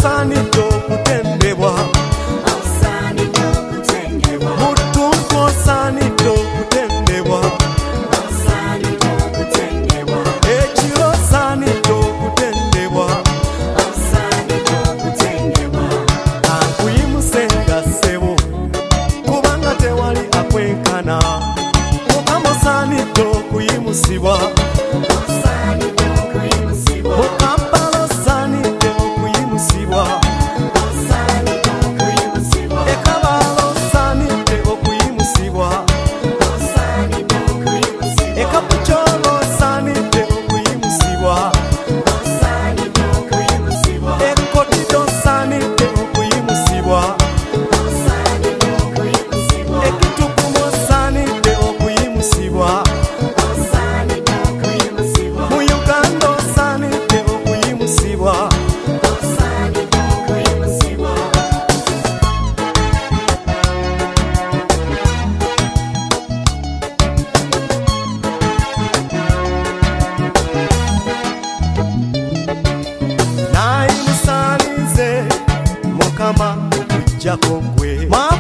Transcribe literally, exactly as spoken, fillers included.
osaanidde okutendebwa, mutuntu osaanidde okutendebwa, ekiro osaanidde okutendebwa, ankuyimusenga ssebo kubanga tewali akwenkana. Mukama osaanidde okuyimusibwa, mu Kampala osaanidde okuyimusibwa, e Kabale osaanidde okuyimusibwa, e Kapchorwa osaanidde okuyimusibwa, e Kotido osaanidde okuyimusibwa, e Kitukumu osaanidde okuyimusibwa, mu Uganda osaanidde okuyimusibwa. Nayimusaanize Mukama okujjako ggwe.